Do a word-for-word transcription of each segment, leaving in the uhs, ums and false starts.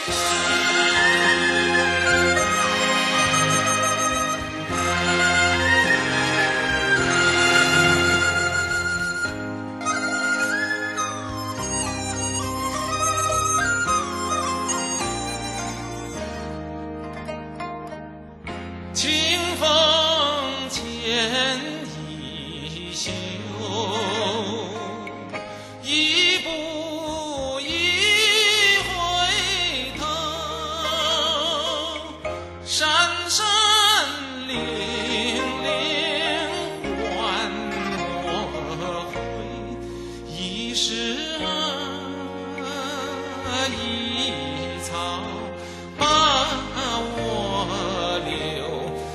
清风牵衣袖，一步一回头，山山岭岭唤我回，一时一草把我留。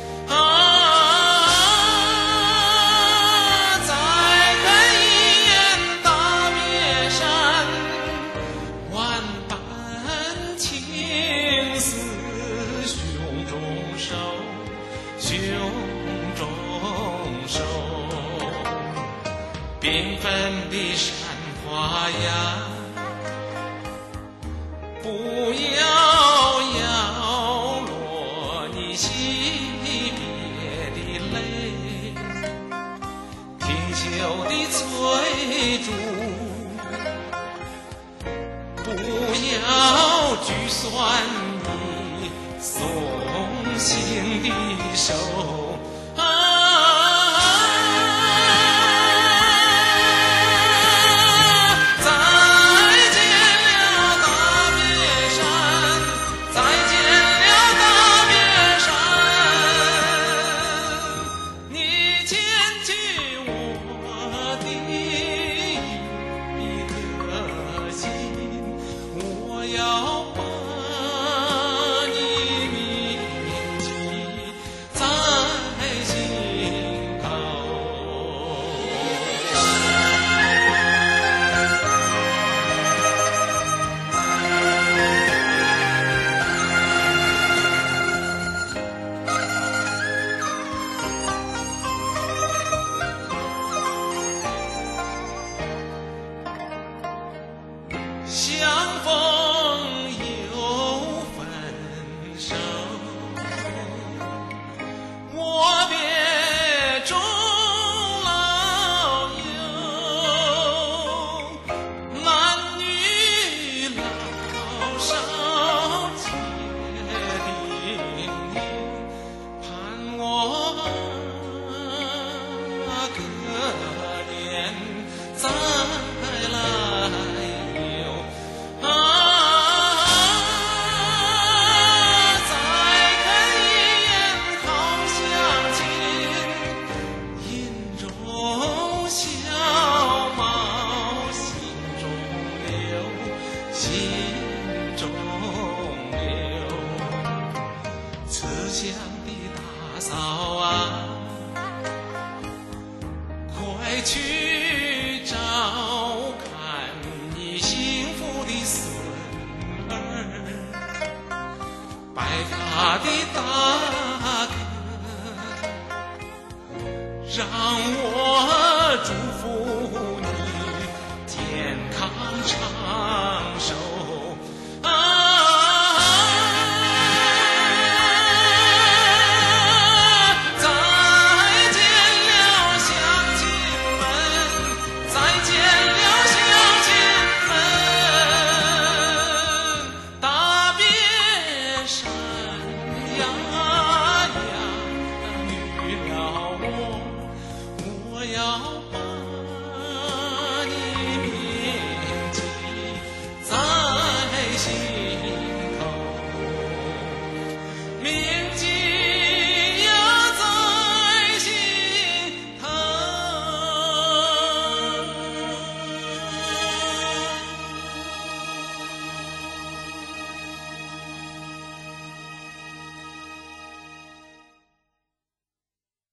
胸中收，缤纷的山花呀，不要摇落你惜别的泪，清秀的翠竹，不要聚酸你送行的手。相逢又分手，我别终老友，男女老少皆定应，盼我可怜再来。心中留慈祥的大嫂啊，快去照看你幸福的孙儿，白发的